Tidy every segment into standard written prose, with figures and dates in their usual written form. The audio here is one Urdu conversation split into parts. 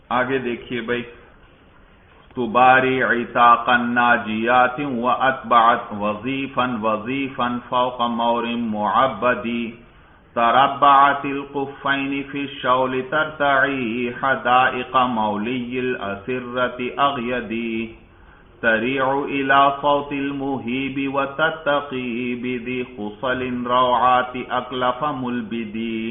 آگے دیکھیے بھائی، تباری عتاقا ناجیات و اتبعت وظیفا وظیفا فوق مور معبدی تربعت القفین فی الشول ترتعی حدائق مولی الاسرة اغیدی تریع الى صوت المہیب وتتقی بذی خصل روعات اکلف ملبدی۔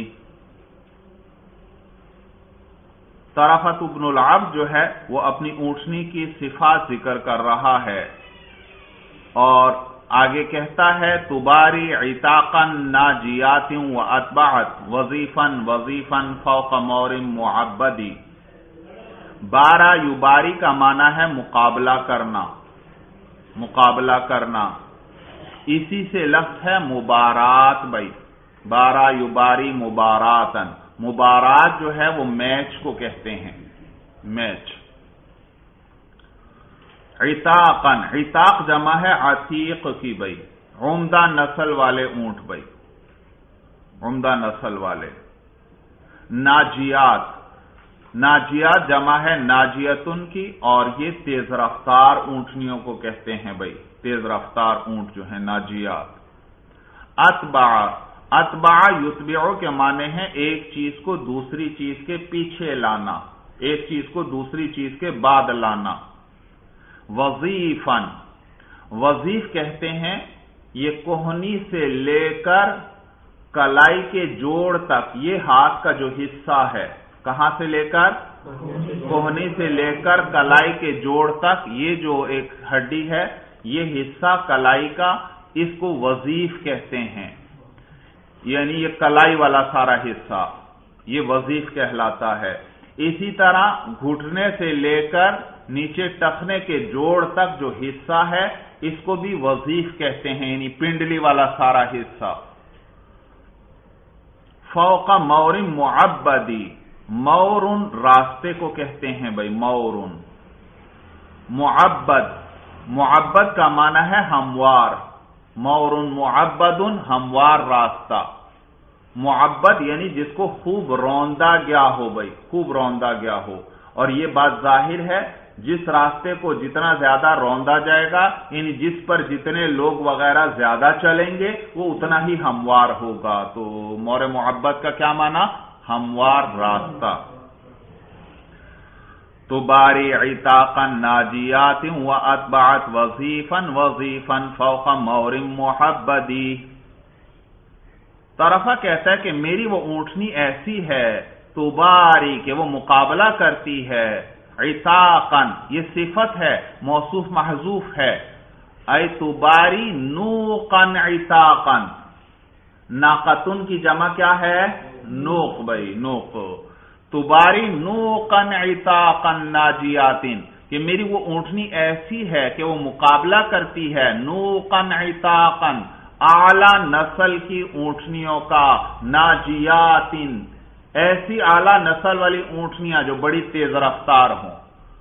طرفت ابن العبد جو ہے وہ اپنی اونٹنی کی صفات ذکر کر رہا ہے اور آگے کہتا ہے تباری عتاقا ناجیات و اتبعت وظیفا وظیفا فوق مور معبدی۔ بارہ یباری کا معنی ہے مقابلہ کرنا، مقابلہ کرنا، اسی سے لفظ ہے مبارات بھائی، بارہ یباری مباراتن، مبارات جو ہے وہ میچ کو کہتے ہیں، میچ۔ عتاقن، عتاق جمع ہے عتیق کی بھائی، عمدہ نسل والے اونٹ بھائی، عمدہ نسل والے۔ ناجیات، ناجیات جمع ہے ناجیتن کی، اور یہ تیز رفتار اونٹنیوں کو کہتے ہیں بھائی، تیز رفتار اونٹ جو ہیں ناجیات۔ اتبع، اتبع یتبعو کے معنی ہیں ایک چیز کو دوسری چیز کے پیچھے لانا، ایک چیز کو دوسری چیز کے بعد لانا۔ وظیفن، وظیف کہتے ہیں یہ کوہنی سے لے کر کلائی کے جوڑ تک، یہ ہاتھ کا جو حصہ ہے، کہاں سے لے کر؟ کوہنی سے لے کر کلائی کے جوڑ تک، یہ جو ایک ہڈی ہے، یہ حصہ کلائی کا، اس کو وظیف کہتے ہیں، یعنی یہ کلائی والا سارا حصہ یہ وظیف کہلاتا ہے۔ اسی طرح گھٹنے سے لے کر نیچے ٹخنے کے جوڑ تک جو حصہ ہے اس کو بھی وظیف کہتے ہیں، یعنی پنڈلی والا سارا حصہ۔ فوق مور معبدی، مورن راستے کو کہتے ہیں بھائی، مورن۔ معبد، معبد کا معنی ہے ہموار، مورن معبد ہموار راستہ، معبد یعنی جس کو خوب روندا گیا ہو بھائی، خوب روندا گیا ہو، اور یہ بات ظاہر ہے جس راستے کو جتنا زیادہ روندا جائے گا، یعنی جس پر جتنے لوگ وغیرہ زیادہ چلیں گے وہ اتنا ہی ہموار ہوگا، تو مور معبد کا کیا معنی؟ ہموار راستہ۔ تباری عتاقا ناجیات و اتبعت وظیفا وظیفا فوق مور محبدی۔ طرفہ کہتا ہے کہ میری وہ اونٹنی ایسی ہے، تباری کہ وہ مقابلہ کرتی ہے، عتاقا یہ صفت ہے، موصوف محذوف ہے، اے تباری نوقا عتاقا، ناقتن کی جمع کیا ہے؟ نوق بھائی، نوق۔ تباری نوقا عتاقا ناجیات، کہ میری وہ اونٹنی ایسی ہے کہ وہ مقابلہ کرتی ہے، نوقا عتاقا اعلی نسل کی اونٹنیوں کا، ناجیات ایسی اعلی نسل والی اونٹنیاں جو بڑی تیز رفتار ہوں،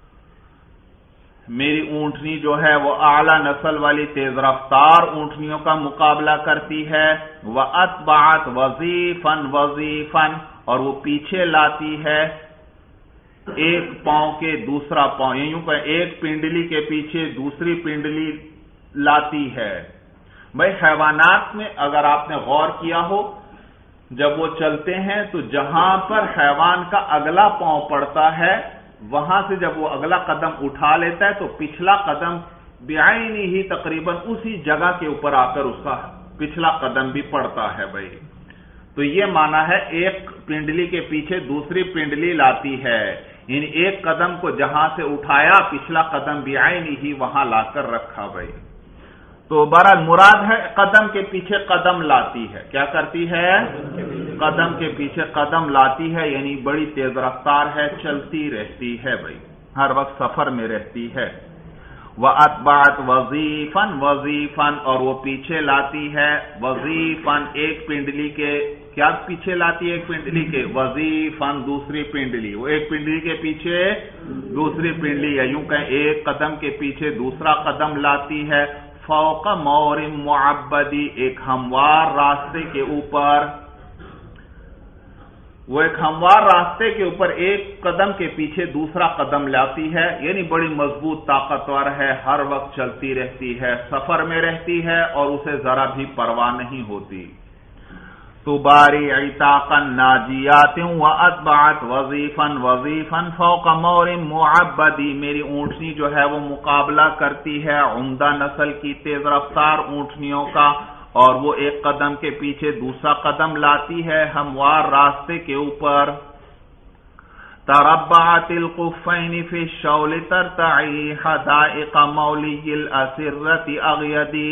میری اونٹنی جو ہے وہ اعلی نسل والی تیز رفتار اونٹنیوں کا مقابلہ کرتی ہے۔ وَأَتْبَعَتْ وَظِيفًا وَظِيفًا، اور وہ پیچھے لاتی ہے ایک پاؤں کے دوسرا پاؤں، یوں کہ ایک پنڈلی کے پیچھے دوسری پنڈلی لاتی ہے۔ بھائی حیوانات میں اگر آپ نے غور کیا ہو، جب وہ چلتے ہیں تو جہاں پر حیوان کا اگلا پاؤں پڑتا ہے وہاں سے جب وہ اگلا قدم اٹھا لیتا ہے تو پچھلا قدم بعینی ہی تقریباً اسی جگہ کے اوپر آ کر اس کا پچھلا قدم بھی پڑتا ہے بھائی۔ تو یہ معنی ہے ایک پنڈلی کے پیچھے دوسری پنڈلی لاتی ہے، یعنی ایک قدم کو جہاں سے اٹھایا پچھلا قدم بعینی ہی وہاں لا کر رکھا بھائی۔ تو بہرحال مراد ہے قدم کے پیچھے قدم لاتی ہے، کیا کرتی ہے؟ قدم کے پیچھے قدم لاتی ہے، یعنی بڑی تیز رفتار ہے، چلتی رہتی ہے بھائی، ہر وقت سفر میں رہتی ہے۔ وَأَتْبَعَتْ وَظِيفًا وَظِيفًا، اور وہ پیچھے لاتی ہے وظیفاً ایک پنڈلی کے، کیا پیچھے لاتی ہے؟ ایک پنڈلی کے، وظیفاً دوسری پنڈلی، وہ ایک پنڈلی کے پیچھے دوسری پنڈلی، یا یوں کہیں ایک قدم کے پیچھے دوسرا قدم لاتی ہے، فوق مور معبدی ایک ہموار راستے کے اوپر۔ وہ ایک ہموار راستے کے اوپر ایک قدم کے پیچھے دوسرا قدم لاتی ہے، یعنی بڑی مضبوط طاقتور ہے، ہر وقت چلتی رہتی ہے، سفر میں رہتی ہے اور اسے ذرا بھی پرواہ نہیں ہوتی۔ تباری عتاقا ناجیات واتبعت وظیفا وظیفا فوق مور معبدی، میری اونٹنی جو ہے وہ مقابلہ کرتی ہے عمدہ نسل کی تیز رفتار اونٹنیوں کا، اور وہ ایک قدم کے پیچھے دوسرا قدم لاتی ہے ہموار راستے کے اوپر۔ تربعت القفین فی الشول ترتعی حدائق مولی الاسرت اغیدی۔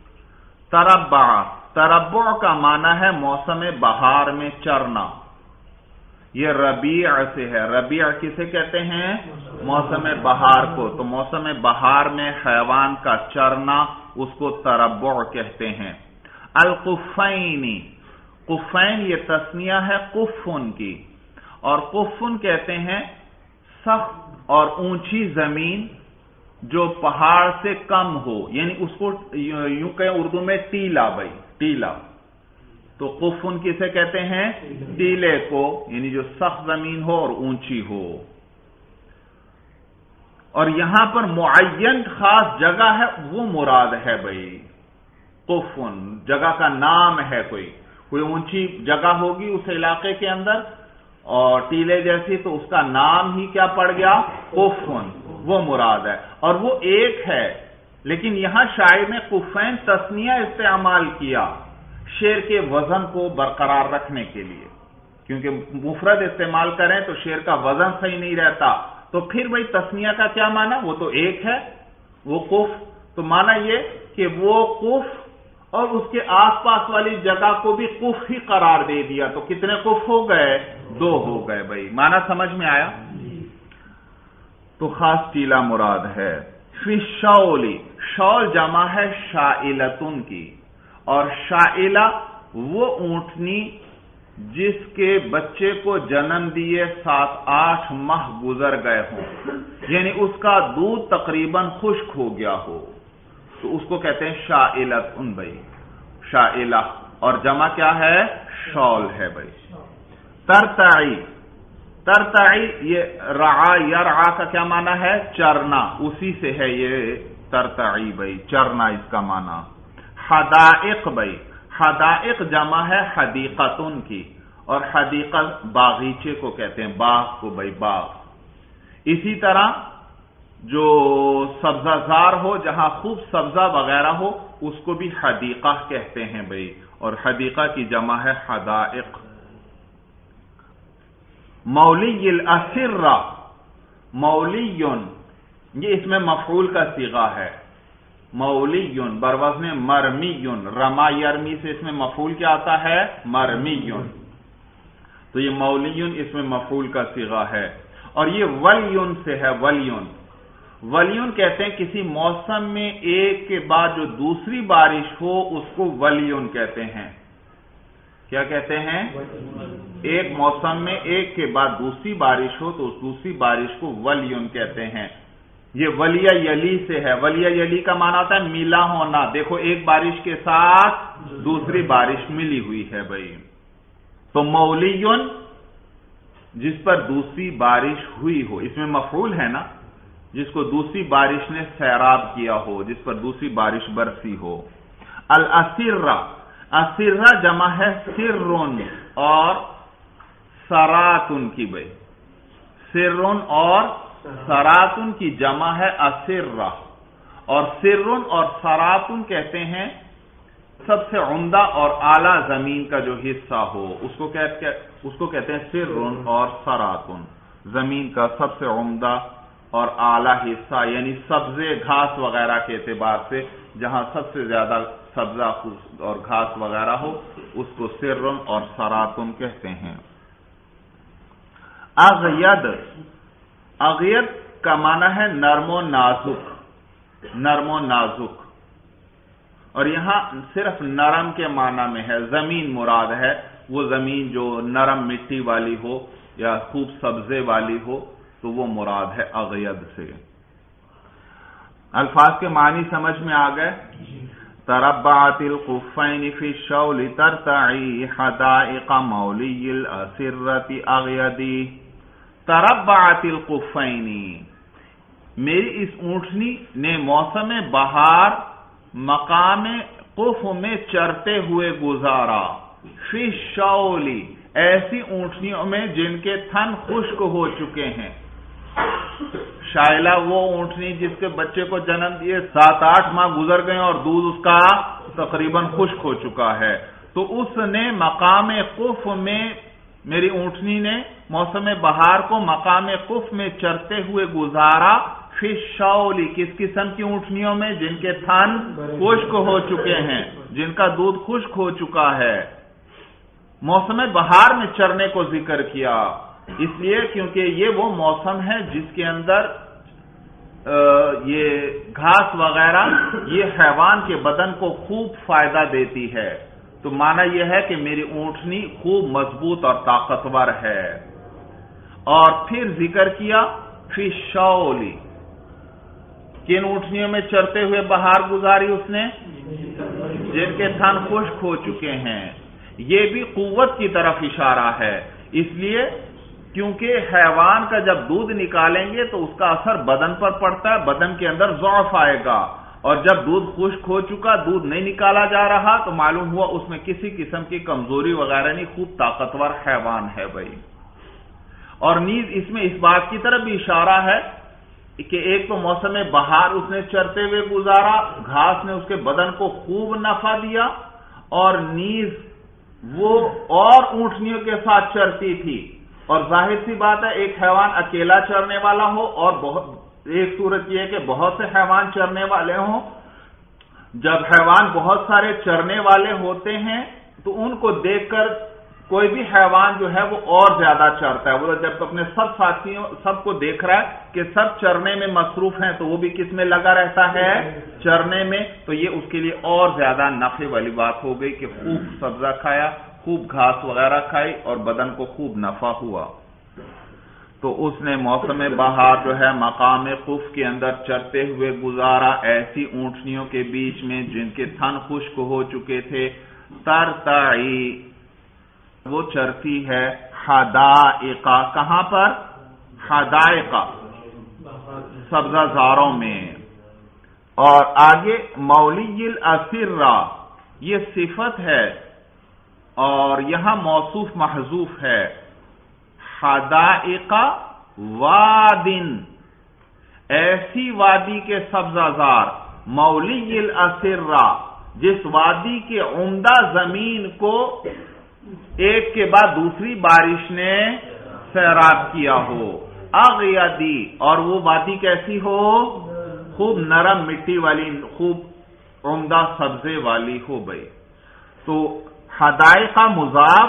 تربع کا معنی ہے موسم بہار میں چرنا، یہ ربیع سے ہے۔ ربیع کسے کہتے ہیں؟ موسم بہار کو۔ تو موسم بہار میں حیوان کا چرنا اس کو تربع کہتے ہیں۔ القفین، قفین یہ تسنیہ ہے قفن کی، اور قفن کہتے ہیں سخت اور اونچی زمین جو پہاڑ سے کم ہو، یعنی اس کو یوں کہیں اردو میں ٹیلا، بھائی ٹیلا۔ تو قفن کسے کہتے ہیں؟ ٹیلے کو، یعنی جو سخت زمین ہو اور اونچی ہو۔ اور یہاں پر معین خاص جگہ ہے وہ مراد ہے بھائی، قفن جگہ کا نام ہے، کوئی اونچی جگہ ہوگی اس علاقے کے اندر اور ٹیلے جیسی، تو اس کا نام ہی کیا پڑ گیا؟ قفن، وہ مراد ہے، اور وہ ایک ہے۔ لیکن یہاں شاعر نے قفین تسنیہ استعمال کیا شعر کے وزن کو برقرار رکھنے کے لیے، کیونکہ مفرد استعمال کریں تو شعر کا وزن صحیح نہیں رہتا۔ تو پھر بھائی تسنیہ کا کیا معنی؟ وہ تو ایک ہے، وہ قف، تو معنی یہ کہ وہ قف اور اس کے آس پاس والی جگہ کو بھی قف ہی قرار دے دیا، تو کتنے قف ہو گئے؟ 2 ہو گئے بھائی۔ معنی سمجھ میں آیا؟ تو خاص ٹیلا مراد ہے۔ فی الشول، شول جمع ہے شائلتن کی، اور شائلہ وہ اونٹنی جس کے بچے کو جنم دیے 7-8 ماہ گزر گئے ہوں، یعنی اس کا دودھ تقریباً خشک ہو گیا ہو، تو اس کو کہتے ہیں شائلتن بھائی، شائلہ، اور جمع کیا ہے؟ شول ہے بھائی۔ ترتعی، ترتعی یہ رعا یرعا کا کیا معنی ہے؟ چرنا، اسی سے ہے یہ ترتعی بھائی، چرنا اس کا معنی۔ حدائق بھائی، حدائق جمع ہے حدیقتن کی، اور حدیقت باغیچے کو کہتے ہیں، باغ کو بھائی، باغ۔ اسی طرح جو سبزہ زار ہو، جہاں خوب سبزہ وغیرہ ہو، اس کو بھی حدیقہ کہتے ہیں بھائی، اور حدیقہ کی جمع ہے حدائق۔ مولی الاسرہ، مولیون یہ اس میں مفعول کا صیغہ ہے، مولیون بروزن مرمیون، رما یرمی سے اس میں مفعول کیا آتا ہے؟ مرمیون، تو یہ مولیون اس میں مفعول کا صیغہ ہے۔ اور یہ ولیون سے ہے، ولیون، ولیون کہتے ہیں کسی موسم میں ایک کے بعد جو دوسری بارش ہو اس کو ولیون کہتے ہیں۔ کیا کہتے ہیں؟ ایک موسم میں ایک کے بعد دوسری بارش ہو تو اس دوسری بارش کو ولیون کہتے ہیں۔ یہ ولیہ یلی سے ہے، ولیہ یلی کا معنی ہوتا ہے ملا ہونا، دیکھو ایک بارش کے ساتھ دوسری بارش ملی ہوئی ہے بھائی۔ تو مولیون جس پر دوسری بارش ہوئی ہو، اس میں مفعول ہے نا، جس کو دوسری بارش نے سیراب کیا ہو، جس پر دوسری بارش برسی ہو۔ الاسرہ، اسرہ جمع ہے سرن اور سراتن کی بھائی، سرن اور سراتن کی جمع ہے اسرہ، اور سرن اور سراتن کہتے ہیں سب سے عمدہ اور اعلیٰ زمین کا جو حصہ ہو، اس کو کہتے ہیں سرن اور سراتن، زمین کا سب سے عمدہ اور اعلیٰ حصہ، یعنی سبزے گھاس وغیرہ کے اعتبار سے جہاں سب سے زیادہ سبزہ اور گھاس وغیرہ ہو اس کو سرن اور سراتن کہتے ہیں۔ اغید، اغید کا معنی ہے نرم و نازک، نرم و نازک، اور یہاں صرف نرم کے معنی میں ہے، زمین مراد ہے، وہ زمین جو نرم مٹی والی ہو یا خوب سبزے والی ہو تو وہ مراد ہے اغید سے۔ الفاظ کے معنی سمجھ میں آ گئے؟ تربعت القفین فی الشول ترتعی حدائق مولی الاسرۃ اغیدی. تربعت القفین، میری اس اونٹنی نے موسم بہار مقام قف میں چرتے ہوئے گزارا. فی الشول، ایسی اونٹنیوں میں جن کے تھن خشک ہو چکے ہیں. شائلہ وہ اونٹنی جس کے بچے کو جنم دیے 7-8 ماہ گزر گئے اور دودھ اس کا تقریباً خشک ہو چکا ہے، تو اس نے مقام قف میں، میری اونٹنی نے موسم بہار کو مقام قف میں چرتے ہوئے گزارا. فی الشول، کس قسم کی اونٹنیوں میں؟ جن کے تھن خشک ہو چکے ہیں، جن کا دودھ خشک ہو چکا ہے. موسم بہار میں چرنے کو ذکر کیا اس لیے کیونکہ یہ وہ موسم ہے جس کے اندر یہ گھاس وغیرہ یہ حیوان کے بدن کو خوب فائدہ دیتی ہے. تو معنی یہ ہے کہ میری اونٹنی خوب مضبوط اور طاقتور ہے. اور پھر ذکر کیا فی الشول، کن اونٹنیوں میں چرتے ہوئے بہار گزاری اس نے؟ جن کے تھن خشک ہو چکے ہیں. یہ بھی قوت کی طرف اشارہ ہے، اس لیے کیونکہ حیوان کا جب دودھ نکالیں گے تو اس کا اثر بدن پر پڑتا ہے، بدن کے اندر ضعف آئے گا، اور جب دودھ خشک ہو چکا، دودھ نہیں نکالا جا رہا، تو معلوم ہوا اس میں کسی قسم کی کمزوری وغیرہ نہیں، خوب طاقتور حیوان ہے بھائی. اور نیز اس میں اس بات کی طرف بھی اشارہ ہے کہ ایک تو موسم بہار اس نے چرتے ہوئے گزارا، گھاس نے اس کے بدن کو خوب نفع دیا، اور نیز وہ اور اونٹنیوں کے ساتھ چرتی تھی. اور ظاہر سی بات ہے ایک حیوان اکیلا چرنے والا ہو اور ایک صورت یہ ہے کہ بہت سے حیوان چرنے والے ہوں. جب حیوان بہت سارے چرنے والے ہوتے ہیں تو ان کو دیکھ کر کوئی بھی حیوان جو ہے وہ اور زیادہ چرتا ہے. وہ جب اپنے سب ساتھیوں سب کو دیکھ رہا ہے کہ سب چرنے میں مصروف ہیں تو وہ بھی کس میں لگا رہتا ہے؟ چرنے میں. تو یہ اس کے لیے اور زیادہ نفع والی بات ہو گئی کہ خوب سبزہ کھایا، خوب گھاس وغیرہ کھائی اور بدن کو خوب نفع ہوا. تو اس نے موسم بہار جو ہے مقام قف کے اندر چرتے ہوئے گزارا ایسی اونٹنیوں کے بیچ میں جن کے تھن خشک ہو چکے تھے. ترتعی، وہ چرتی ہے حدائق، کہاں پر؟ حدائق، سبزہ زاروں میں. اور آگے مولی الاسرہ، یہ صفت ہے اور یہاں موصوف محذوف ہے. حدائق وادن، ایسی وادی کے سبزہ زار. مولی الاسرہ، جس وادی کے عمدہ زمین کو ایک کے بعد دوسری بارش نے سیراب کیا ہو. اغیدی، اور وہ وادی کیسی ہو؟ خوب نرم مٹی والی، خوب عمدہ سبزے والی ہو بھائی. تو حدائق مضاف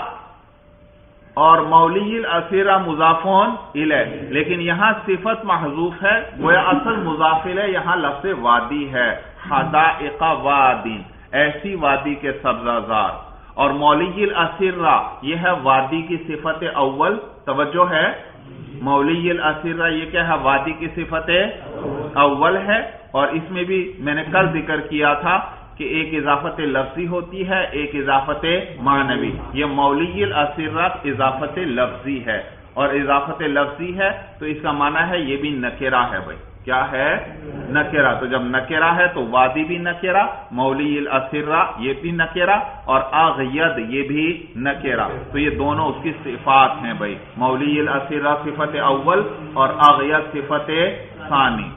اور مولی الاسرہ مضافون الیہ، لیکن یہاں صفت محذوف ہے، گویا اصل مضاف الیہ یہاں لفظ وادی ہے. حدائق وادین، ایسی وادی کے سبزہ زار. اور مولی الاسرہ یہ ہے وادی کی صفت اول. توجہ ہے، مولی الاسرہ یہ کیا ہے؟ وادی کی صفت اول ہے. اور اس میں بھی میں نے کل ذکر کیا تھا کہ ایک اضافت لفظی ہوتی ہے، ایک اضافت معنوی. یہ مولی الاسرہ اضافت لفظی ہے، اور اضافت لفظی ہے تو اس کا معنی ہے یہ بھی نکرہ ہے بھائی. کیا ہے؟ نکرہ. تو جب نکرہ ہے تو وادی بھی نکرہ، مولی الاسرہ یہ بھی نکرہ، اور اغید یہ بھی نکرہ. تو یہ دونوں اس کی صفات ہیں بھائی. مولی الاسرہ صفت اول اور اغید صفت ثانی.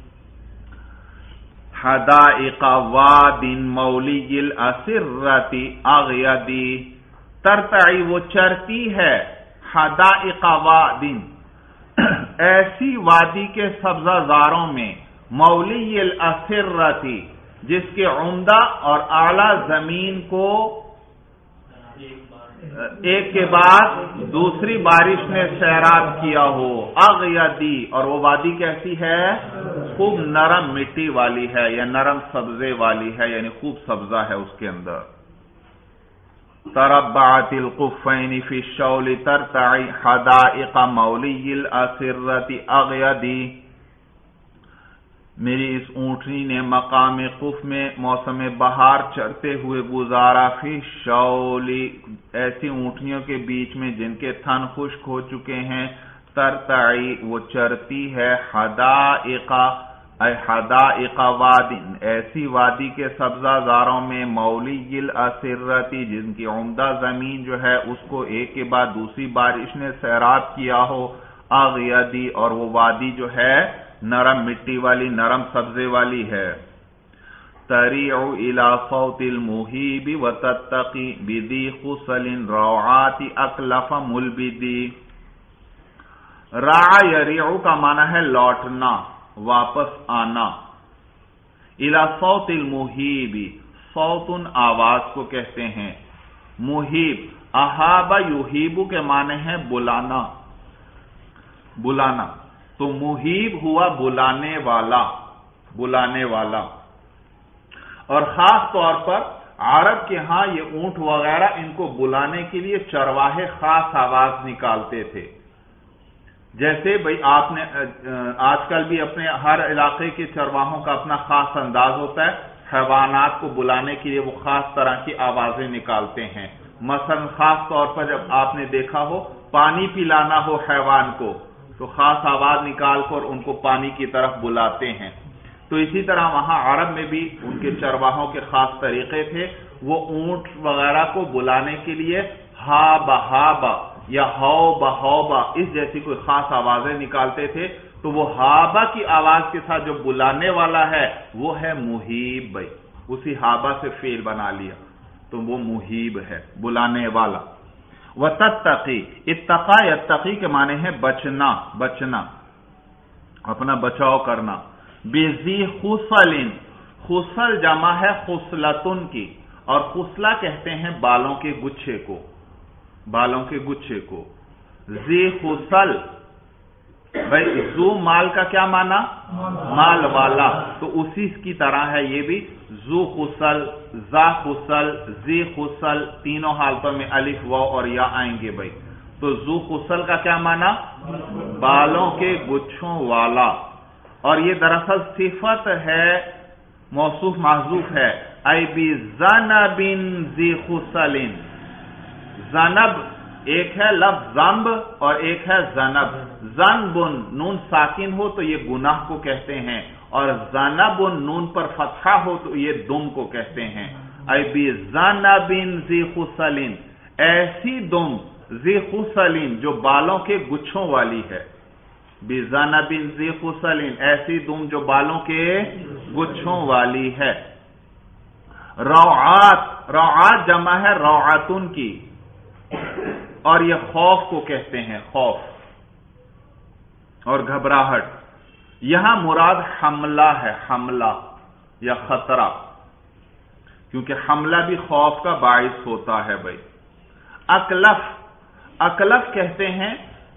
حدائق وادن مولی الاسرۃ اغیدی. ترتعی، وہ چرتی ہے. حدائق وادن، ایسی وادی کے سبزہ زاروں میں. مولی الاسرۃ، جس کے عمدہ اور اعلی زمین کو ایک کے بعد دوسری بارش نے سیراب کیا ہو. اغیدی، اور وہ وادی کیسی ہے؟ خوب نرم مٹی والی ہے یا نرم سبزے والی ہے، یعنی خوب سبزہ ہے اس کے اندر. تربعت القفین فی الشول ترتعی حدائق مولی الاسرۃ اغیدی. میری اس اونٹنی نے مقام قف میں موسم بہار چرتے ہوئے گزارا، فی شولی ایسی اونٹنیوں کے بیچ میں جن کے تھن خشک ہو چکے ہیں، ترتعی وہ چرتی ہے، حدائق اے حدائق وادن ایسی وادی کے سبزہ زاروں میں، مولی الاسرتی جن کی عمدہ زمین جو ہے اس کو ایک کے بعد دوسری بارش نے سیراب کیا ہو، اغیدی اور وہ وادی جو ہے نرم مٹی والی، نرم سبزے والی ہے، تریع الی صوت المہیب وتتقی بذی خصل روعات اکلف ملبدی۔ رع یریع کا معنی ہے لوٹنا، واپس آنا، الی صوت المہیب صوت آواز کو کہتے ہیں، مہیب احاب یحیب کے معنی ہے بلانا، بلانا، تو مہیب ہوا بلانے والا، بلانے والا۔ اور خاص طور پر عرب کے ہاں یہ اونٹ وغیرہ ان کو بلانے کے لیے چرواہے خاص آواز نکالتے تھے، جیسے بھئی آپ نے آج کل بھی اپنے ہر علاقے کے چرواہوں کا اپنا خاص انداز ہوتا ہے، حیوانات کو بلانے کے لیے وہ خاص طرح کی آوازیں نکالتے ہیں۔ مثلا خاص طور پر جب آپ نے دیکھا ہو پانی پلانا ہو حیوان کو تو خاص آواز نکال کر ان کو پانی کی طرف بلاتے ہیں۔ تو اسی طرح وہاں عرب میں بھی ان کے چرواہوں کے خاص طریقے تھے، وہ اونٹ وغیرہ کو بلانے کے لیے ہا بہابا یا ہو بہوبا اس جیسی کوئی خاص آوازیں نکالتے تھے، تو وہ ہابا کی آواز کے ساتھ جو بلانے والا ہے وہ ہے مہیب، بھائی اسی ہابا سے فعل بنا لیا تو وہ مہیب ہے، بلانے والا۔ وتتقی اتقا یتقی کے معنی ہے بچنا، بچنا، اپنا بچاؤ کرنا۔ بذی خصل، خصل جمع ہے خصلتن کی، اور خصلہ کہتے ہیں بالوں کے گچھے کو، بالوں کے گچھے کو۔ ذی خصل بھائی ذو مال کا کیا معنی؟ مال والا، تو اسی کی طرح ہے یہ بھی، ذو خصل، ذا خصل، ذی خصل، تینوں حالتوں میں الف واو اور یا آئیں گے بھائی۔ تو ذو خصل کا کیا معنی؟ بالوں کے گچھوں والا، اور یہ دراصل صفت ہے، موصوف محذوف ہے، ای بذنب ذی خصل۔ زنب ایک ہے لفظ ذنب اور ایک ہے زنب، زنب نون ساکن ہو تو یہ گناہ کو کہتے ہیں، اور زنب نون پر فتحہ ہو تو یہ دم کو کہتے ہیں۔ ای بذنب ذی خصل، ایسی دم ذی خصل جو بالوں کے گچھوں والی ہے، بذنب ذی خصل ایسی دم جو بالوں کے گچھوں والی ہے۔ روعات، روعات جمع ہے روعتن کی، اور یہ خوف کو کہتے ہیں، خوف اور گھبراہٹ۔ یہاں مراد حملہ ہے، حملہ یا خطرہ، کیونکہ حملہ بھی خوف کا باعث ہوتا ہے بھائی۔ اکلف، اکلف کہتے ہیں،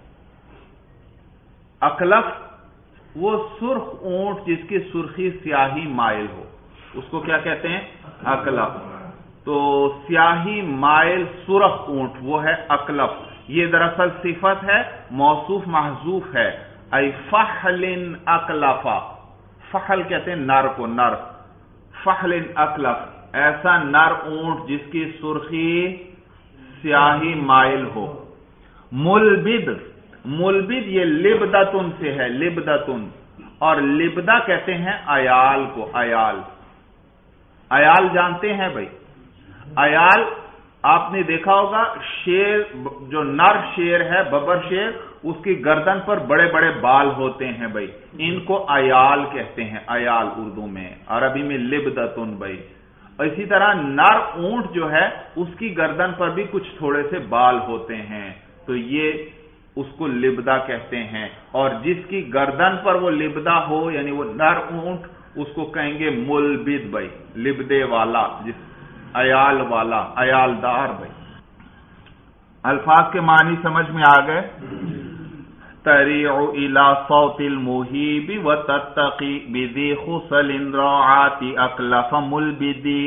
اکلف وہ سرخ اونٹ جس کی سرخی سیاہی مائل ہو، اس کو کیا کہتے ہیں؟ اکلف۔ تو سیاہی مائل سرخ اونٹ وہ ہے اکلف، یہ دراصل صفت ہے، موصوف محذوف ہے، ای فحل اکلفا، فحل کہتے ہیں نر کو، نر، فحل اکلف ایسا نر اونٹ جس کی سرخی سیاہی مائل ہو۔ ملبد، ملبد یہ لبدتن سے ہے، لبدتن، اور لبدہ کہتے ہیں عیال کو، عیال، عیال جانتے ہیں بھائی؟ عیال آپ نے دیکھا ہوگا، شیر جو نر شیر ہے، ببر شیر، اس کی گردن پر بڑے بڑے بال ہوتے ہیں بھائی، ان کو عیال کہتے ہیں، عیال اردو میں، عربی میں لبدتن بھائی۔ اسی طرح نر اونٹ جو ہے اس کی گردن پر بھی کچھ تھوڑے سے بال ہوتے ہیں، تو یہ اس کو لبدہ کہتے ہیں، اور جس کی گردن پر وہ لبدہ ہو یعنی وہ نر اونٹ، اس کو کہیں گے ملبد بھائی، لبدے والا، جس عیال والا، عیال دار بھائی۔ الفاظ کے معنی سمجھ میں آ گئے؟ تریع الی صوت المہیب وتتقی بذی خصل روعات اکلف ملبدی۔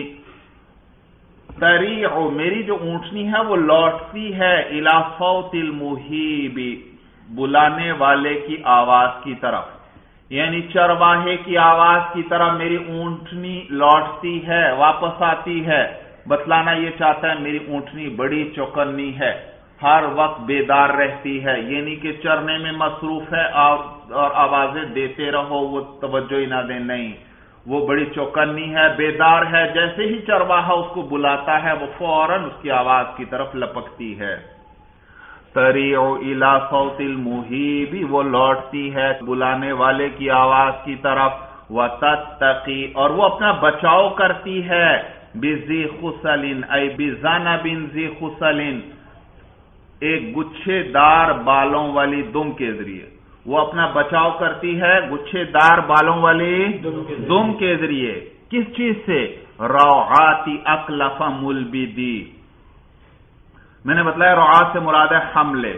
تریع میری جو اونٹنی ہے وہ لوٹتی ہے، الی صوت المہیب بلانے والے کی آواز کی طرف، یعنی چرواہے کی آواز کی طرح میری اونٹنی لوٹتی ہے، واپس آتی ہے۔ بتلانا یہ چاہتا ہے میری اونٹنی بڑی چوکنی ہے، ہر وقت بیدار رہتی ہے، یہ نہیں کہ چرنے میں مصروف ہے اور آوازیں دیتے رہو وہ توجہ ہی نہ دیں، نہیں، وہ بڑی چوکنی ہے، بیدار ہے، جیسے ہی چرواہا اس کو بلاتا ہے وہ فوراً اس کی آواز کی طرف لپکتی ہے۔ تریع الی صوت المہیب، وہ لوٹتی ہے بلانے والے کی آواز کی طرف، وتتقی، اور وہ اپنا بچاؤ کرتی ہے، بذی خصل ای بذنب ذی خصل، ایک گچھے دار بالوں والی دم کے ذریعے، وہ اپنا بچاؤ کرتی ہے گچھے دار بالوں والی دم کے ذریعے۔ کس چیز سے؟ روعات اکلف ملبدی، میں نے بتلایا روعات سے مراد ہے حملے،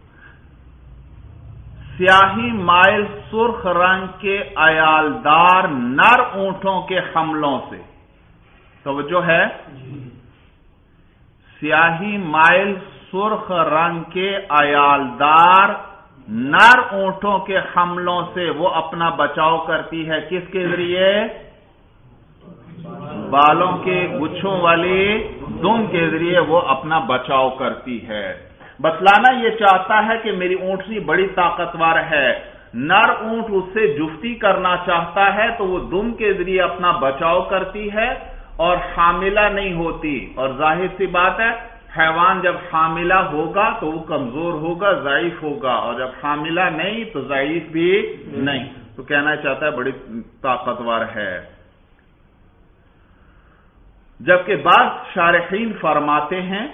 سیاہی مائل سرخ رنگ کے عیالدار نر اونٹوں کے حملوں سے۔ توجہ ہے؟ سیاہی مائل سرخ رنگ کے عیالدار نر اونٹوں کے حملوں سے وہ اپنا بچاؤ کرتی ہے، کس کے ذریعے؟ بالوں کے گچھوں والی دم کے ذریعے وہ اپنا بچاؤ کرتی ہے۔ بتلانا یہ چاہتا ہے کہ میری اونٹنی بڑی طاقتور ہے، نر اونٹ اس سے جفتی کرنا چاہتا ہے تو وہ دم کے ذریعے اپنا بچاؤ کرتی ہے اور حاملہ نہیں ہوتی، اور ظاہر سی بات ہے حیوان جب حاملہ ہوگا تو وہ کمزور ہوگا، ضعیف ہوگا، اور جب حاملہ نہیں تو ضعیف بھی نہیں، تو کہنا چاہتا ہے بڑی طاقتور ہے۔ جبکہ بعض شارحین فرماتے ہیں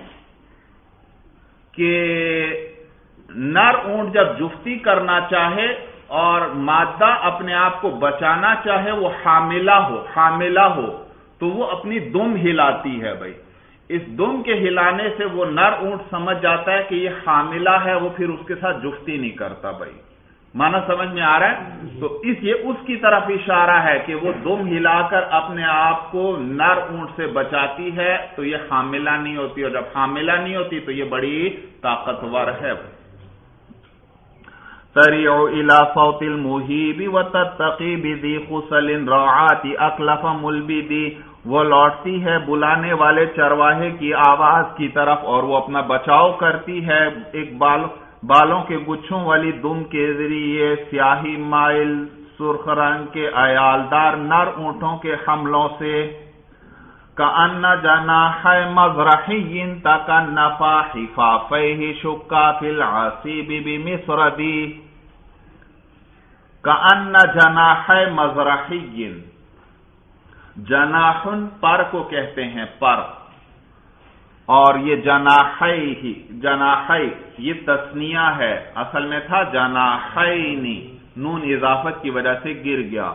کہ نر اونٹ جب جفتی کرنا چاہے اور مادہ اپنے آپ کو بچانا چاہے، وہ حاملہ ہو تو وہ اپنی دم ہلاتی ہے۔ بھائی اس دم کے ہلانے سے وہ نر اونٹ سمجھ جاتا ہے کہ یہ حاملہ ہے، وہ پھر اس کے ساتھ جفتی نہیں کرتا۔ بھائی معنی سمجھ میں آ رہا ہے؟ تو یہ اس کی طرف اشارہ ہے کہ وہ دم ہلا کر اپنے آپ کو نر اونٹ سے بچاتی ہے تو یہ حاملہ نہیں ہوتی، اور جب حاملہ نہیں ہوتی تو یہ بڑی طاقتور ہے۔ تریع الی صوت المہیب وتتقی بذی خصل روعات اکلف ملبدی، وہ لوٹتی ہے بلانے والے چرواہے کی آواز کی طرف اور وہ اپنا بچاؤ کرتی ہے ایک بالوں کے گچھوں والی دم کے ذریعے سیاہی مائل سرخ رنگ کے عیالدار نر اونٹوں کے حملوں سے۔ کأن جناح مزرحی تکنف حفافیہ شکا فی العصیب بمسردی، کأن جناح مزرحی، جناح پر کو کہتے ہیں، پر، اور یہ جناحی یہ تثنیہ ہے، اصل میں تھا جناحینی، نون اضافت کی وجہ سے گر گیا۔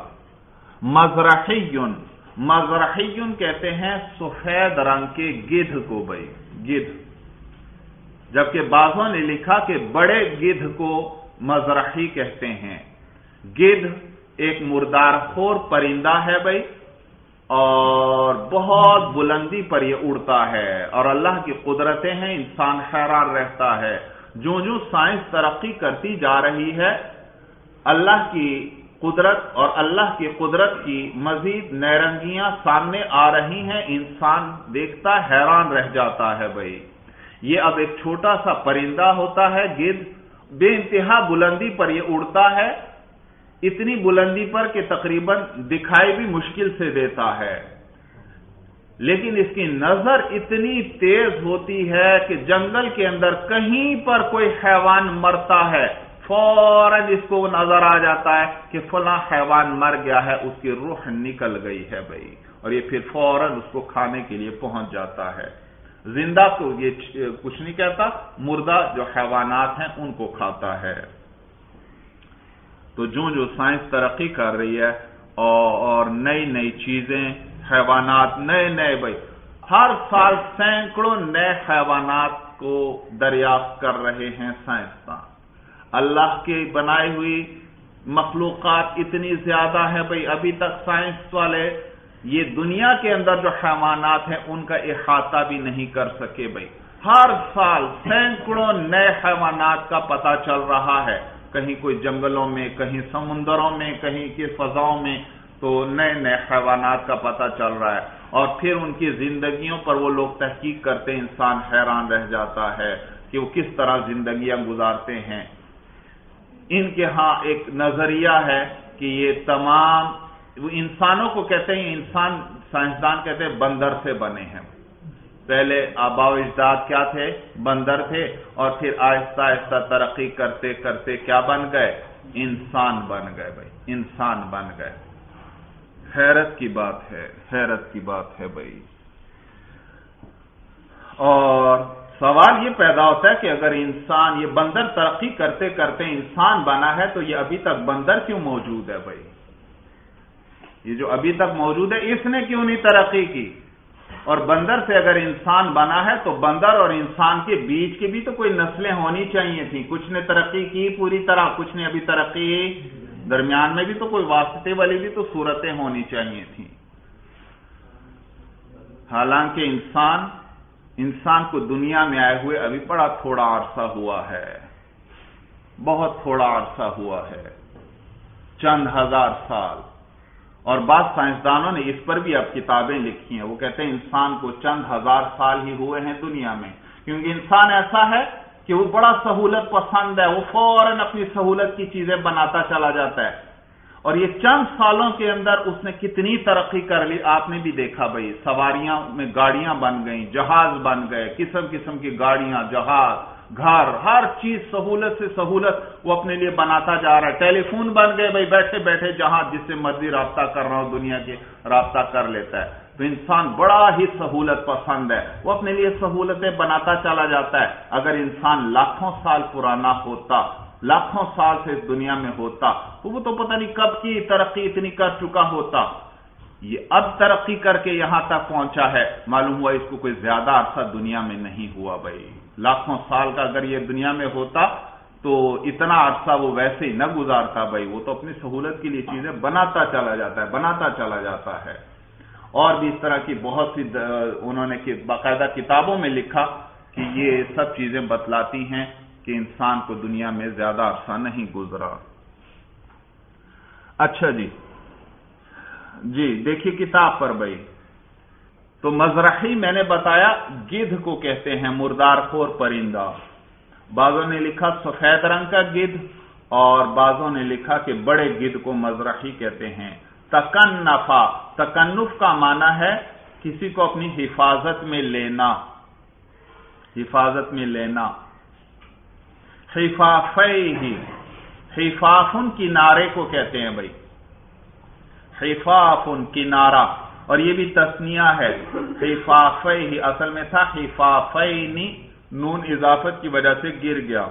مزرحیون کہتے ہیں سفید رنگ کے گدھ کو، بھائی گدھ، جبکہ بعضوں نے لکھا کہ بڑے گدھ کو مزرحی کہتے ہیں۔ گدھ ایک مردار خور پرندہ ہے بھائی، اور بہت بلندی پر یہ اڑتا ہے، اور اللہ کی قدرتیں ہیں، انسان حیران رہتا ہے۔ جو سائنس ترقی کرتی جا رہی ہے، اللہ کی قدرت اور اللہ کی قدرت کی مزید نیرنگیاں سامنے آ رہی ہیں، انسان دیکھتا حیران رہ جاتا ہے بھائی۔ یہ اب ایک چھوٹا سا پرندہ ہوتا ہے گدھ، بے انتہا بلندی پر یہ اڑتا ہے، اتنی بلندی پر کہ تقریباً دکھائی بھی مشکل سے دیتا ہے، لیکن اس کی نظر اتنی تیز ہوتی ہے کہ جنگل کے اندر کہیں پر کوئی حیوان مرتا ہے فوراً اس کو نظر آ جاتا ہے کہ فلاں حیوان مر گیا ہے، اس کی روح نکل گئی ہے بھائی، اور یہ پھر فوراً اس کو کھانے کے لیے پہنچ جاتا ہے۔ زندہ کو یہ کچھ نہیں کہتا، مردہ جو حیوانات ہیں ان کو کھاتا ہے۔ تو جو سائنس ترقی کر رہی ہے اور نئی چیزیں، حیوانات نئے بھائی، ہر سال سینکڑوں نئے حیوانات کو دریافت کر رہے ہیں سائنسدان۔ اللہ کی بنائی ہوئی مخلوقات اتنی زیادہ ہے بھائی، ابھی تک سائنس والے یہ دنیا کے اندر جو حیوانات ہیں ان کا احاطہ بھی نہیں کر سکے بھائی۔ ہر سال سینکڑوں نئے حیوانات کا پتہ چل رہا ہے، کہیں کوئی جنگلوں میں، کہیں سمندروں میں، کہیں کی فضاؤں میں، تو نئے نئے حیوانات کا پتہ چل رہا ہے، اور پھر ان کی زندگیوں پر وہ لوگ تحقیق کرتے ہیں، انسان حیران رہ جاتا ہے کہ وہ کس طرح زندگیاں گزارتے ہیں۔ ان کے ہاں ایک نظریہ ہے کہ یہ تمام انسانوں کو کہتے ہیں، انسان سائنسدان کہتے ہیں بندر سے بنے ہیں۔ پہلے آباء و اجداد کیا تھے؟ بندر تھے، اور پھر آہستہ آہستہ ترقی کرتے کرتے کیا بن گئے؟ انسان بن گئے بھائی، انسان بن گئے۔ حیرت کی بات ہے، حیرت کی بات ہے بھائی۔ اور سوال یہ پیدا ہوتا ہے کہ اگر انسان، یہ بندر ترقی کرتے کرتے انسان بنا ہے، تو یہ ابھی تک بندر کیوں موجود ہے بھائی؟ یہ جو ابھی تک موجود ہے، اس نے کیوں نہیں ترقی کی؟ اور بندر سے اگر انسان بنا ہے تو بندر اور انسان کے بیچ کی بھی تو کوئی نسلیں ہونی چاہیے تھیں۔ کچھ نے ترقی کی پوری طرح، کچھ نے ابھی ترقی، درمیان میں بھی تو کوئی واسطے والی بھی تو صورتیں ہونی چاہیے تھیں۔ حالانکہ انسان کو دنیا میں آئے ہوئے ابھی بڑا تھوڑا عرصہ ہوا ہے، بہت تھوڑا عرصہ ہوا ہے، چند ہزار سال۔ اور بعض سائنسدانوں نے اس پر بھی اب کتابیں لکھی ہیں، وہ کہتے ہیں انسان کو چند ہزار سال ہی ہوئے ہیں دنیا میں، کیونکہ انسان ایسا ہے کہ وہ بڑا سہولت پسند ہے، وہ فوراً اپنی سہولت کی چیزیں بناتا چلا جاتا ہے، اور یہ چند سالوں کے اندر اس نے کتنی ترقی کر لی، آپ نے بھی دیکھا بھائی، سواریاں میں گاڑیاں بن گئیں، جہاز بن گئے، قسم قسم کی گاڑیاں، جہاز، گھر، ہر چیز سہولت سے سہولت وہ اپنے لیے بناتا جا رہا ہے۔ ٹیلی فون بن گئے بھائی، بیٹھے بیٹھے جہاں جس سے مرضی رابطہ کر رہا ہو دنیا کے رابطہ کر لیتا ہے۔ تو انسان بڑا ہی سہولت پسند ہے، وہ اپنے لیے سہولتیں بناتا چلا جاتا ہے۔ اگر انسان لاکھوں سال پرانا ہوتا، لاکھوں سال سے اس دنیا میں ہوتا، تو وہ تو پتہ نہیں کب کی ترقی اتنی کر چکا ہوتا۔ یہ اب ترقی کر کے یہاں تک پہنچا ہے، معلوم ہوا اس کو کوئی زیادہ عرصہ دنیا میں نہیں ہوا بھائی۔ لاکھوں سال کا اگر یہ دنیا میں ہوتا تو اتنا عرصہ وہ ویسے ہی نہ گزارتا بھائی، وہ تو اپنی سہولت کے لیے چیزیں بناتا چلا جاتا ہے، بناتا چلا جاتا ہے۔ اور بھی اس طرح کی بہت سی انہوں نے باقاعدہ کتابوں میں لکھا کہ یہ سب چیزیں بتلاتی ہیں کہ انسان کو دنیا میں زیادہ عرصہ نہیں گزرا۔ اچھا جی دیکھیے کتاب پر بھائی، تو مزرحی میں نے بتایا گدھ کو کہتے ہیں، مردار خور پرندہ۔ بعضوں نے لکھا سفید رنگ کا گدھ، اور بعضوں نے لکھا کہ بڑے گدھ کو مزرحی کہتے ہیں۔ تکنفا، تکنف کا معنی ہے کسی کو اپنی حفاظت میں لینا، حفاظت میں لینا۔ حفافیہ، حفافن کنارے کو کہتے ہیں بھائی، حفافن کنارہ، اور یہ بھی تثنیہ ہے۔ حفافیہ اصل میں تھا حفافینی، نون اضافت کی وجہ سے گر گیا۔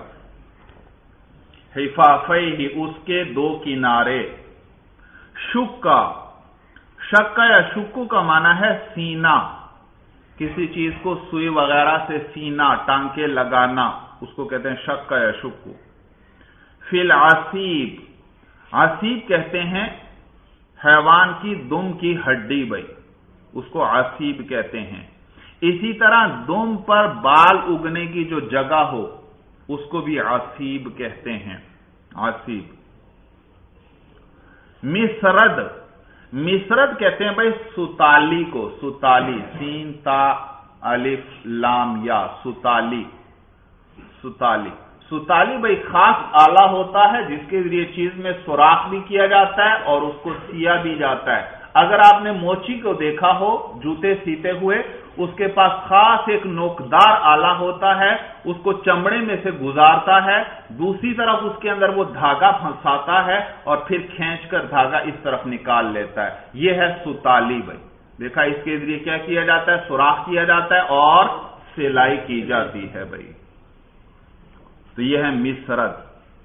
حفافیہ، اس کے دو کنارے۔ شکا، شکا یا شکو کا معنی ہے سینہ، کسی چیز کو سوئی وغیرہ سے سینہ، ٹانکے لگانا، اس کو کہتے ہیں شکا یا شکو۔ فی العصیب، عصیب کہتے ہیں حیوان کی دم کی ہڈی بھائی، اس کو عصیب کہتے ہیں۔ اسی طرح دم پر بال اگنے کی جو جگہ ہو اس کو بھی عصیب کہتے ہیں، عصیب۔ مسرد، مسرد کہتے ہیں بھائی ستالی کو، ستالی، سین تا الف لام یا، ستالی، ستالی۔ ستالی بھائی خاص آلہ ہوتا ہے جس کے ذریعے چیز میں سوراخ بھی کیا جاتا ہے اور اس کو سیا بھی جاتا ہے۔ اگر آپ نے موچی کو دیکھا ہو جوتے سیتے ہوئے، اس کے پاس خاص ایک نوکدار آلہ ہوتا ہے، اس کو چمڑے میں سے گزارتا ہے، دوسری طرف اس کے اندر وہ دھاگا پھنساتا ہے اور پھر کھینچ کر دھاگا اس طرف نکال لیتا ہے، یہ ہے ستالی بھائی۔ دیکھا اس کے ذریعے کیا کیا جاتا ہے؟ سوراخ کیا جاتا ہے اور سلائی کی جاتی ہے بھائی۔ تو یہ ہے مسرد۔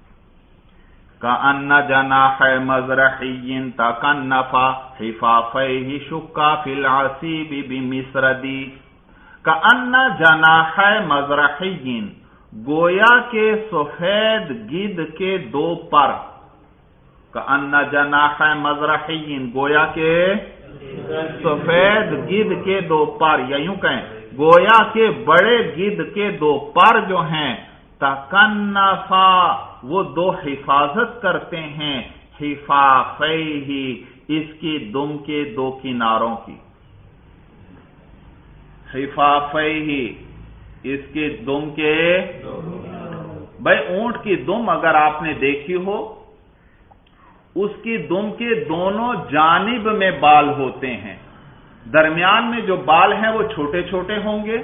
کأن جناح مزرحی تکنفا حفافیہ شکا فی العصیب بمسردی۔ کأن جناح مزرحی، گویا کے سفید گدھ کے دو پر۔ کأن جناح مزرحی، گویا کے سفید گدھ کے دو پر، یا یوں کہیں گویا کے بڑے گدھ کے دو پر جو ہیں، تکنفا وہ دو حفاظت کرتے ہیں حفافیہ اس کی دم کے دو کناروں کی. حفافیہ اس کی دم کے بھائی اونٹ کی دم اگر آپ نے دیکھی ہو اس کی دم کے دونوں جانب میں بال ہوتے ہیں. درمیان میں جو بال ہیں وہ چھوٹے چھوٹے ہوں گے,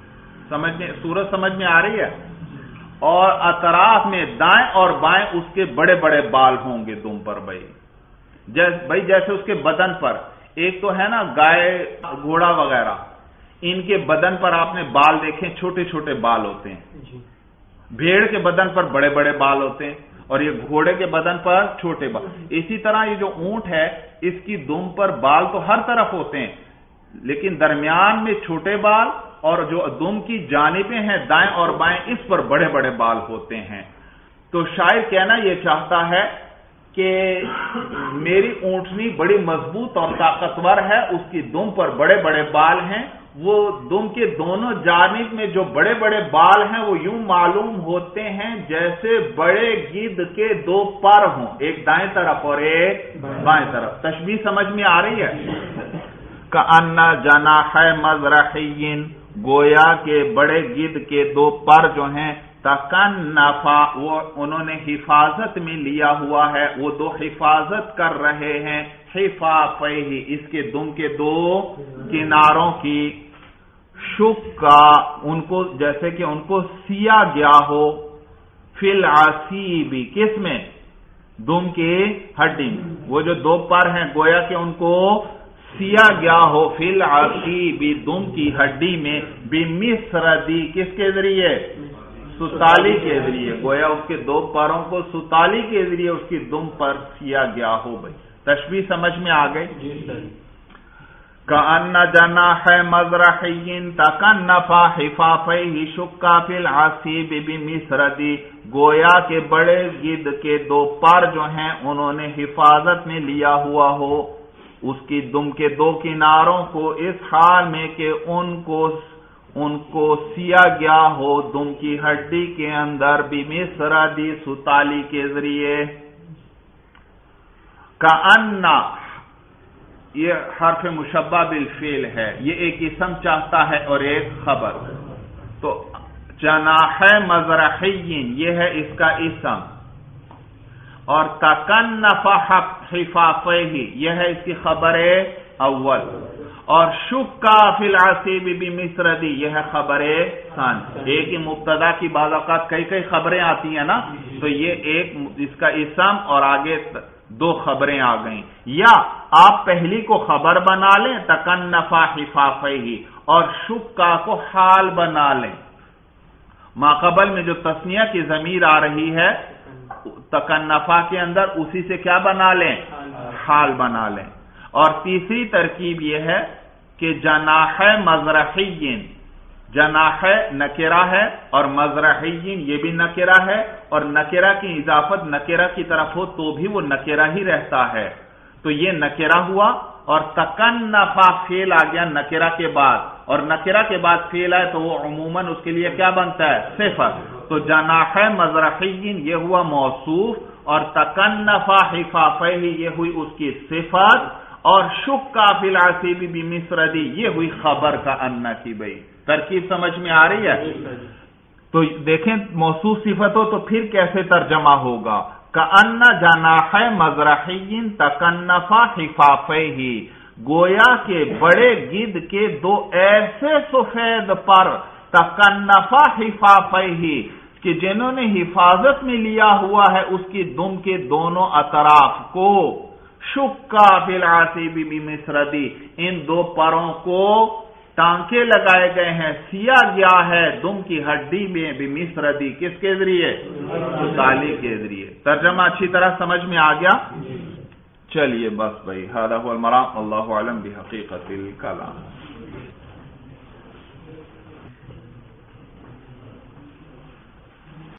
صورت سمجھ میں آ رہی ہے, اور اطراف میں دائیں اور بائیں اس کے بڑے بڑے بال ہوں گے دم پر. جیسے اس کے بدن پر ایک تو ہے نا گائے گھوڑا وغیرہ, ان کے بدن پر آپ نے بال دیکھیں چھوٹے چھوٹے بال ہوتے ہیں. بھیڑ کے بدن پر بڑے بڑے بال ہوتے ہیں اور یہ گھوڑے کے بدن پر چھوٹے بال. اسی طرح یہ جو اونٹ ہے اس کی دم پر بال تو ہر طرف ہوتے ہیں لیکن درمیان میں چھوٹے بال اور جو دم کی جانبیں ہیں دائیں اور بائیں اس پر بڑے بڑے بال ہوتے ہیں. تو شاعر کہنا یہ چاہتا ہے کہ میری اونٹنی بڑی مضبوط اور طاقتور ہے, اس کی دم پر بڑے بڑے بال ہیں. وہ دم کے دونوں جانب میں جو بڑے بڑے بال ہیں وہ یوں معلوم ہوتے ہیں جیسے بڑے گدھ کے دو پر ہوں, ایک دائیں طرف اور ایک بائیں طرف. تشبیہ سمجھ میں آ رہی ہے؟ کأن جناح مزرحی گویا کے بڑے گدھ کے دو پر جو ہیں تکنفا وہ انہوں نے حفاظت میں لیا ہوا ہے, وہ دو حفاظت کر رہے ہیں حفافیہ اس کے دم کے دو کناروں کی. شکا ان کو جیسے کہ ان کو سیا گیا ہو فی العصیب کس میں دم کی ہڈی میں, وہ جو دو پر ہیں گویا کہ ان کو سیا گیا ہو فی العصیب دم کی ہڈی میں بمسردی کس کے ذریعے ستالی کے ذریعے, گویا اس کے دو پروں کو ستالی کے ذریعے اس کی دم پر سیا گیا ہو. بھائی تشبیہ سمجھ میں آ گئی؟ کأن جناح مزرحی تکنفا حفافیہ شکا فی العصیب بمسردی گویا کے بڑے گدھ کے دو پر جو ہیں انہوں نے حفاظت میں لیا ہوا ہو اس کی دم کے دو کناروں کو اس حال میں کہ ان کو سیا گیا ہو دم کی ہڈی کے اندر بمسردی ستالی کے ذریعے. کأن یہ حرف مشبہ بالفعل ہے, یہ ایک اسم چاہتا ہے اور ایک خبر. تو جناح مزرحی یہ ہے اس کا اسم اور تکنف حفافیہ یہ ہے اس کی خبر اول, اور شکا فی العصیب بمسردی یہ ہے خبر ثانی. ایک ہی مبتدا کی بعض اوقات کئی خبریں آتی ہیں نا, تو یہ ایک اس کا اسم اور آگے دو خبریں آ گئیں. یا آپ پہلی کو خبر بنا لیں تکنف حفافیہ اور شکا کو حال بنا لیں. ماقبل میں جو تثنیہ کی ضمیر آ رہی ہے تکنفا کے اندر اسی سے کیا بنا لیں حال بنا لیں. اور تیسری ترکیب یہ ہے کہ جناح مزرحی جناح نکرہ ہے اور مزرحی یہ بھی نکرہ ہے, اور نکرہ کی اضافت نکرہ کی طرف ہو تو بھی وہ نکرہ ہی رہتا ہے. تو یہ نکرہ ہوا اور تکنفا فعل آ گیا نکرہ کے بعد, اور نکرہ کے بعد فعل آئے تو وہ عموماً اس کے لیے کیا بنتا ہے صفت. تو جناح مزرحی یہ ہوا موصوف اور تکنفا حفافیہ یہ ہوئی اس کی صفت, اور شکا فی العصیب بمسردی یہ ہوئی خبر کا انا کی. بھئی ترکیب سمجھ میں آ رہی ہے؟ تو دیکھیں موصوف صفت ہو تو پھر کیسے ترجمہ ہوگا. کأن جناح مزرحی تکنفا حفافیہ گویا کے بڑے گدھ کے دو ایسے سفید پر تکنفا حفافیہ کہ جنہوں نے حفاظت میں لیا ہوا ہے اس کی دم کے دونوں اطراف کو. شکا فی العصیب بمسردی ان دو پروں کو ٹانکے لگائے گئے ہیں, سیا گیا ہے دم کی ہڈی میں بمسردی کس کے ذریعے ستالی کے ذریعے. ترجمہ اچھی طرح سمجھ میں آ گیا؟ چلیے بس بھائی هذا هو المرام, اللہ اعلم بحقیقت الکلام.